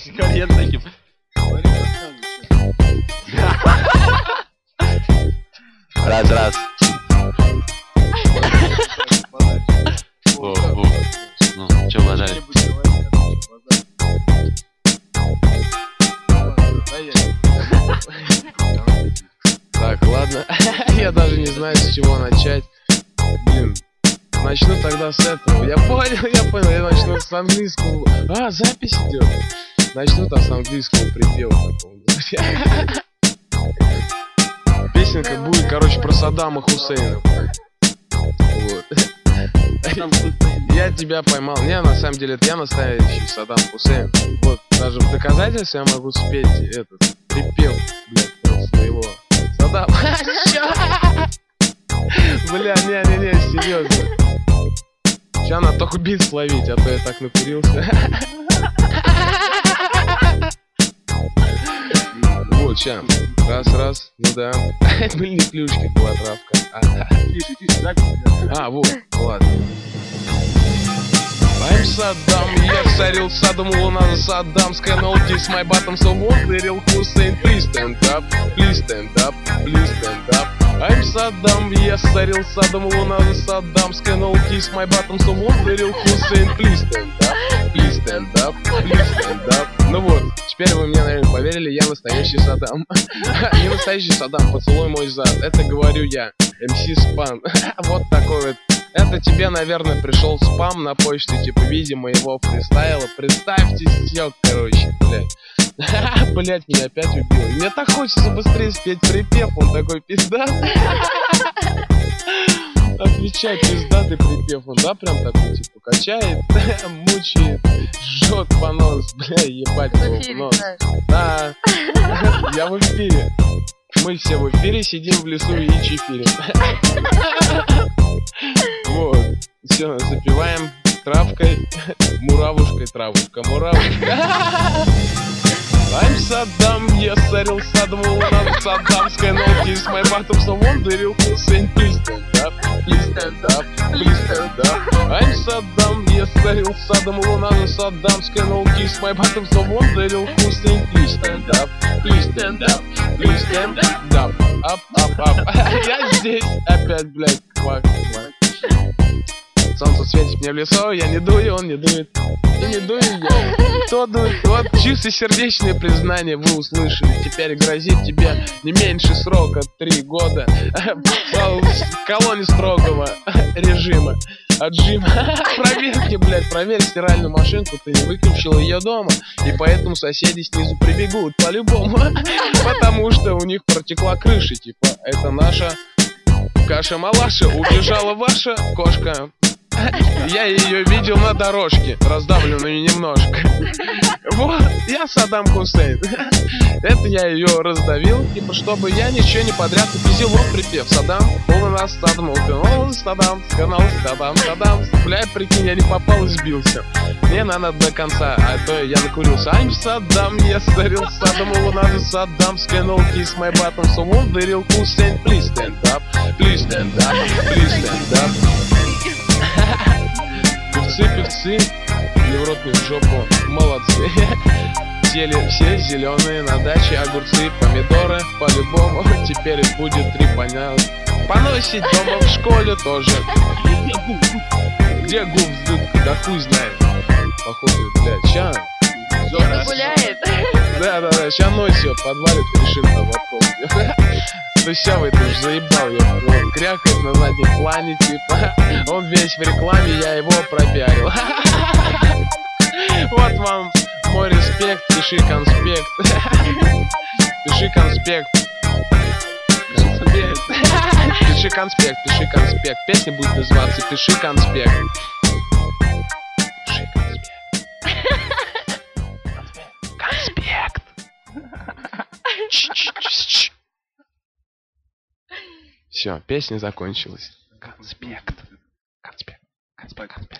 Карьер таким. Раз. Во. Ну, чё базарить? Так, ладно. Я даже не знаю, с чего начать. Блин. Начну тогда с этого. Я понял. Я начну с английского. А, запись идет. Начну там с английского припева такого. Песенка будет, короче, про Саддама Хусейна. Вот. Я тебя поймал. Не, на самом деле, это я настоящий Саддам Хусейн. Вот, даже в доказательство я могу спеть этот припев, блядь, просто его. Саддам. Бля, не, серьезно. Сейчас надо только бит словить, а то я так накурился. Вот, сейчас. Раз. Ну да. Были не ключки, была травка. А, вот, ладно. I'm Saddam, я царил Саддам, луна за Саддамская, no kiss my bottom, so won't Daryl Hussein, please stand up, please stand up, please stand up. I'm Saddam, я царил Саддам, луна за Саддамская, no kiss my bottom, so won't Daryl Hussein, please stand up, please stand up, please stand up. Ну вот, теперь вы мне, наверное, поверили, я настоящий Саддам. Не настоящий Саддам, поцелуй мой зад, это говорю я, MC Spam. Вот такой вот. Это тебе, наверное, пришел спам на почту, типа, в виде моего фристайла. Представьте стёк, короче, блядь. Блядь, меня опять убил. Мне так хочется быстрее спеть припев, он такой пиздатый. Отвечай, пиздатый припев, он, да, прям такой, типа, качает, мучает, жжет понос, бля, ебать его в нос. Да, я в эфире. Мы все в эфире сидим в лесу и чефирим. Вот, все, запиваем травкой, муравушкой, травушка. I'm Saddam, я царил Саддам, луна Саддамская, no kiss my bottom, so won't Daryl Hussein, please stand up, please stand up, please stand up. I'm Saddam, я царил Саддам, луна Саддамская, no kiss my bottom, so won't Daryl Hussein, please stand up, please stand up, please stand up, up. Я здесь опять, блядь, квак. Солнце светит мне в лицо, я не дую, он не дует. И не дую я. Кто дует? Вот чисто сердечное признание вы услышали. Теперь грозит тебе не меньше срока 3 года в колонии строгого режима. Отжима. Проверьте, блядь, проверь стиральную машинку, ты не выключил ее дома. И поэтому соседи снизу прибегут по-любому. Потому что у них протекла крыша. Типа, это наша каша-малаша. Убежала ваша кошка. Я ее видел на дорожке, раздавленную немножко. Вот, я Саддам Хусейн. Это я ее раздавил, типа, чтобы я ничего не подряд пиздил. Вот припев. Саддам, у нас Саддам, Саддам, канал Саддам. Бля, прикинь, я не попал и сбился. Мне надо до конца, а то я накурился. I'm Saddam, я царил Саддам, луна за Саддамская, no kiss my bottom, so won't Daryl Hussein, please stand up, please stand up, please stand up. Певцы, не в рот, не в жопу, молодцы. Сели все зеленые на даче, огурцы, помидоры, по-любому. Теперь их будет 3 понятно. Поносить дома в школе тоже. Где губ сдут, да хуй знает. Походу, блядь, ща. Гуляет. Да, ща носью подвалит и решит на вопрос. Ну все, вы уже заебал, он крякает на заднем плане, типа, он весь в рекламе, я его пропиарил. Вот вам мой респект, пиши конспект. Пиши конспект. Пиши конспект. Песня будет называться «Пиши конспект». Пиши конспект. Конспект. Все, песня закончилась. Конспект.